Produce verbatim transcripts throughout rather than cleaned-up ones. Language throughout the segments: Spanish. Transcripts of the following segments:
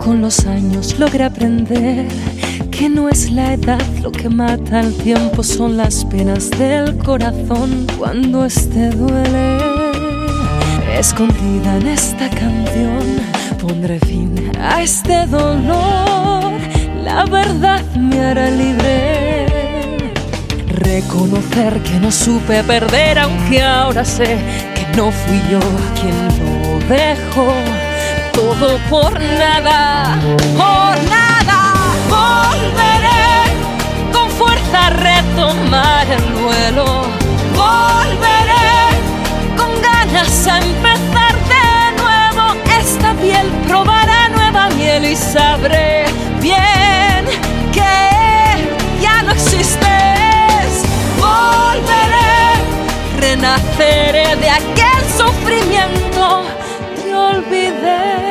con los años logré aprender que no es la edad lo que mata al tiempo, son las penas del corazón cuando este duele. Escondida en esta canción pondré fin a este dolor, la verdad me hará libre. Reconocer que no supe perder, aunque ahora sé que no fui yo quien lo dejó. Todo por nada, por nada. Volveré con fuerza a retomar el vuelo. Volveré con ganas a empezar de nuevo. Esta piel probará nueva miel y sabré bien que ya no existes. Volveré, renaceré de aquel sufrimiento. Te olvidé.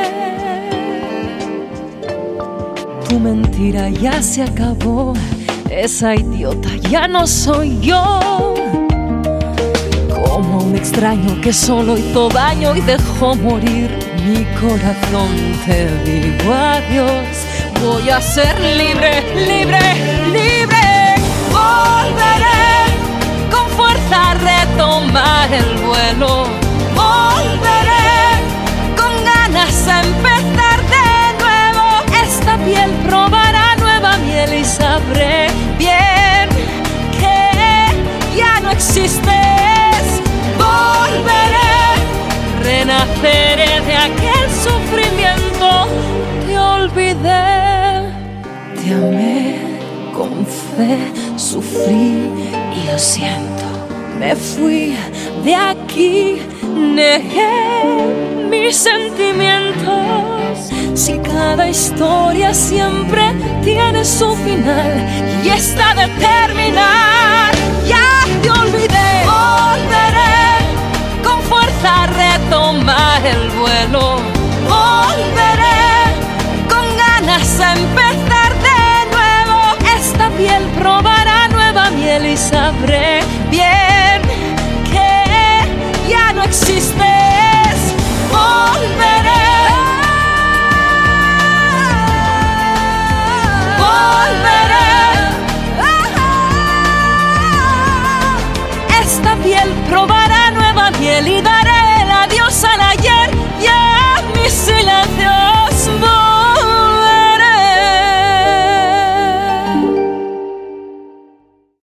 Tu mentira ya se acabó, esa idiota ya no soy yo. Como un extraño que solo hizo daño y dejó morir mi corazón. Te digo adiós, voy a ser libre, libre, libre. Volveré con fuerza a retomar el vuelo. Volveré con ganas a empezar de nuevo. Esta piel probará nueva miel y sabré bien que ya no existes. Volveré, renaceré de aquel sufrimiento. Te olvidé, te amé con fe, sufrí y lo siento. Me fui de aquí, negué mis sentimientos. Si cada historia siempre tiene su final y está de terminar, ya te olvidé. Volveré con fuerza a retomar el vuelo. Volveré con ganas a empezar de nuevo. Esta piel probará nueva miel y sabré bien que ya no existes. Volveré. Esta piel probará nueva miel y dará